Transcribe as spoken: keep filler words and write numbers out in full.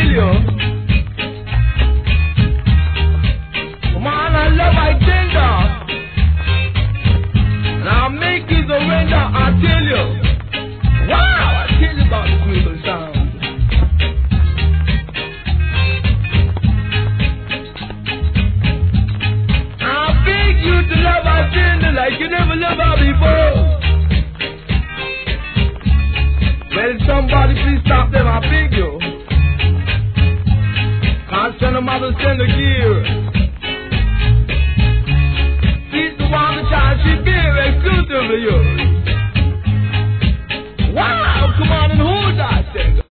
tell you. Come on, I love I tender. And I'll make you surrender, I tell you. Wow, I tell you about the Greenville sound. I beg you to love I tender like you never loved her before. Well, somebody please stop them, I beg you. Can't send a mother, send a gear.